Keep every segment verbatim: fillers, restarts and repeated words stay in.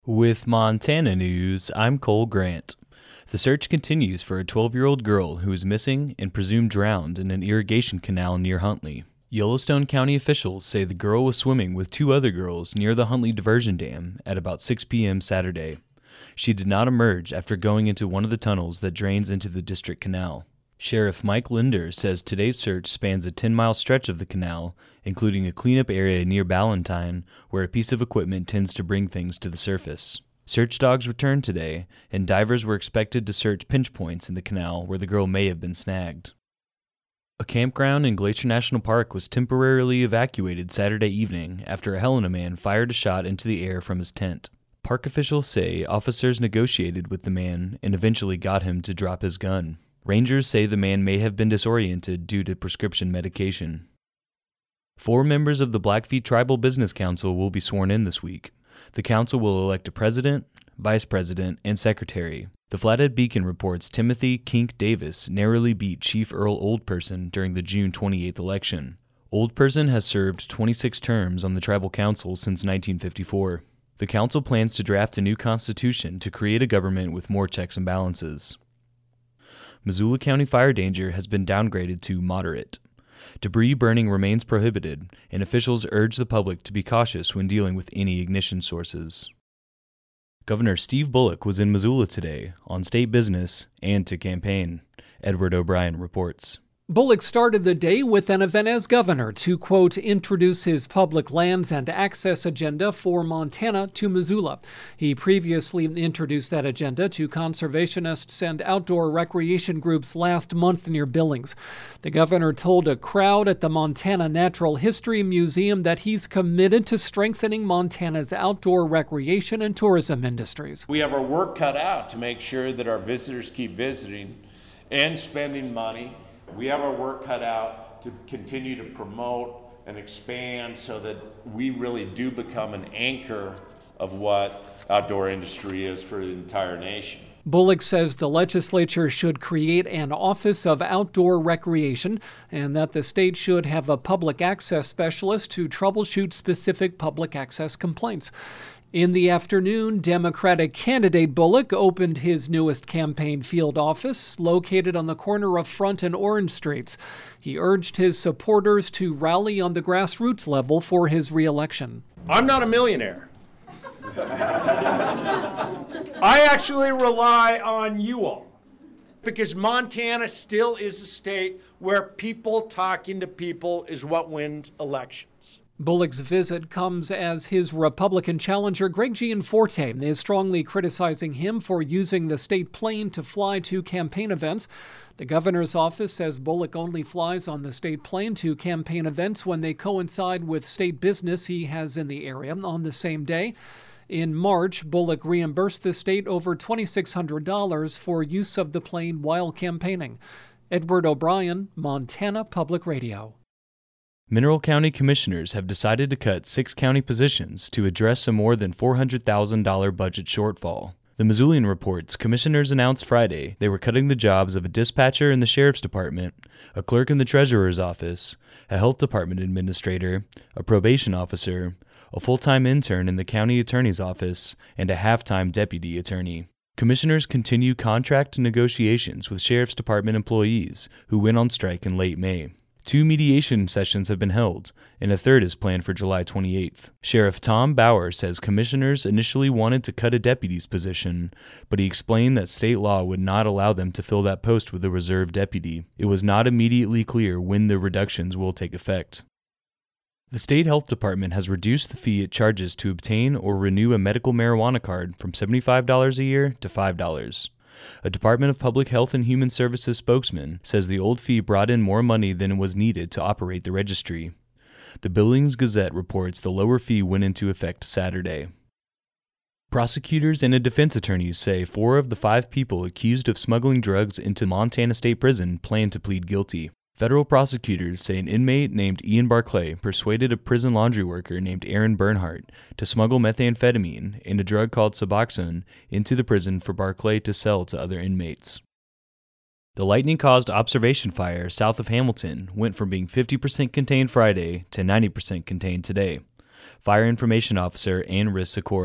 With Montana news, I'm Cole Grant. The search continues for a twelve-year-old girl who is missing and presumed drowned in an irrigation canal near Huntley. Yellowstone County officials say the girl was swimming with two other girls near the Huntley Diversion Dam at about six p.m. Saturday. She did not emerge after going into one of the tunnels that drains into the district canal. Sheriff Mike Linder says today's search spans a ten-mile stretch of the canal, including a cleanup area near Ballantine, where a piece of equipment tends to bring things to the surface. Search dogs returned today, and divers were expected to search pinch points in the canal where the girl may have been snagged. A campground in Glacier National Park was temporarily evacuated Saturday evening after a Helena man fired a shot into the air from his tent. Park officials say officers negotiated with the man and eventually got him to drop his gun. Rangers say the man may have been disoriented due to prescription medication. Four members of the Blackfeet Tribal Business Council will be sworn in this week. The council will elect a president, vice president, and secretary. The Flathead Beacon reports Timothy Kink Davis narrowly beat Chief Earl Oldperson during the June twenty-eighth election. Oldperson has served twenty-six terms on the tribal council since nineteen fifty-four. The council plans to draft a new constitution to create a government with more checks and balances. Missoula County fire danger has been downgraded to moderate. Debris burning remains prohibited, and officials urge the public to be cautious when dealing with any ignition sources. Governor Steve Bullock was in Missoula today on state business and to campaign. Edward O'Brien reports. Bullock started the day with an event as governor to, quote, introduce his public lands and access agenda for Montana to Missoula. He previously introduced that agenda to conservationists and outdoor recreation groups last month near Billings. The governor told a crowd at the Montana Natural History Museum that he's committed to strengthening Montana's outdoor recreation and tourism industries. We have our work cut out to make sure that our visitors keep visiting and spending money. We have our work cut out to continue to promote and expand so that we really do become an anchor of what outdoor industry is for the entire nation. Bullock says the legislature should create an Office of Outdoor Recreation and that the state should have a public access specialist to troubleshoot specific public access complaints. In the afternoon, Democratic candidate Bullock opened his newest campaign field office, located on the corner of Front and Orange Streets. He urged his supporters to rally on the grassroots level for his reelection. I'm not a millionaire. I actually rely on you all, because Montana still is a state where people talking to people is what wins elections. Bullock's visit comes as his Republican challenger Greg Gianforte is strongly criticizing him for using the state plane to fly to campaign events. The governor's office says Bullock only flies on the state plane to campaign events when they coincide with state business he has in the area on the same day. In March, Bullock reimbursed the state over two thousand six hundred dollars for use of the plane while campaigning. Edward O'Brien, Montana Public Radio. Mineral County commissioners have decided to cut six county positions to address a more than four hundred thousand dollars budget shortfall. The Missoulian reports commissioners announced Friday they were cutting the jobs of a dispatcher in the sheriff's department, a clerk in the treasurer's office, a health department administrator, a probation officer, a full-time intern in the county attorney's office, and a half-time deputy attorney. Commissioners continue contract negotiations with sheriff's department employees who went on strike in late May. Two mediation sessions have been held, and a third is planned for July twenty-eighth. Sheriff Tom Bauer says commissioners initially wanted to cut a deputy's position, but he explained that state law would not allow them to fill that post with a reserve deputy. It was not immediately clear when the reductions will take effect. The state health department has reduced the fee it charges to obtain or renew a medical marijuana card from seventy-five dollars a year to five dollars. A Department of Public Health and Human Services spokesman says the old fee brought in more money than was needed to operate the registry. The Billings Gazette reports the lower fee went into effect Saturday. Prosecutors and a defense attorney say four of the five people accused of smuggling drugs into Montana State Prison plan to plead guilty. Federal prosecutors say an inmate named Ian Barclay persuaded a prison laundry worker named Aaron Bernhardt to smuggle methamphetamine and a drug called Suboxone into the prison for Barclay to sell to other inmates. The lightning-caused observation fire south of Hamilton went from being fifty percent contained Friday to ninety percent contained today. Fire Information Officer Ann Riss Sikora.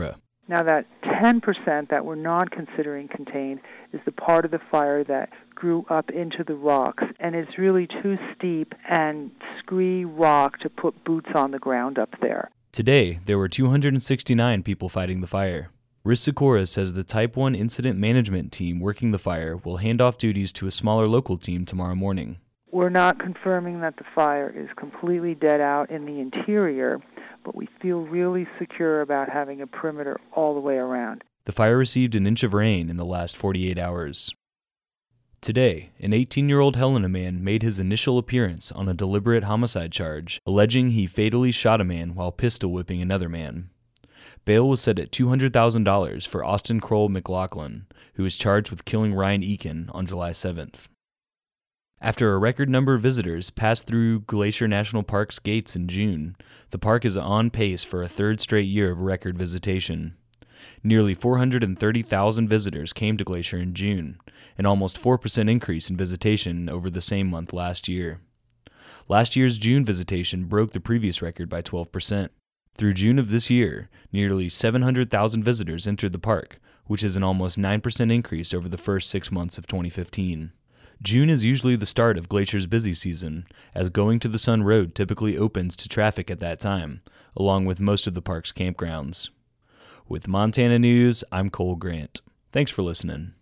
Now that ten percent that we're not considering contained is the part of the fire that grew up into the rocks and is really too steep and scree rock to put boots on the ground up there. Today, there were two hundred sixty-nine people fighting the fire. Riz Sikora says the Type one incident management team working the fire will hand off duties to a smaller local team tomorrow morning. We're not confirming that the fire is completely dead out in the interior, but we feel really secure about having a perimeter all the way around. The fire received an inch of rain in the last forty-eight hours. Today, an eighteen-year-old Helena man made his initial appearance on a deliberate homicide charge, alleging he fatally shot a man while pistol whipping another man. Bail was set at two hundred thousand dollars for Austin Kroll McLaughlin, who was charged with killing Ryan Eakin on July seventh. After a record number of visitors passed through Glacier National Park's gates in June, the park is on pace for a third straight year of record visitation. Nearly four hundred thirty thousand visitors came to Glacier in June, an almost four percent increase in visitation over the same month last year. Last year's June visitation broke the previous record by twelve percent. Through June of this year, nearly seven hundred thousand visitors entered the park, which is an almost nine percent increase over the first six months of twenty fifteen. June is usually the start of Glacier's busy season, as Going to the Sun Road typically opens to traffic at that time, along with most of the park's campgrounds. With Montana News, I'm Cole Grant. Thanks for listening.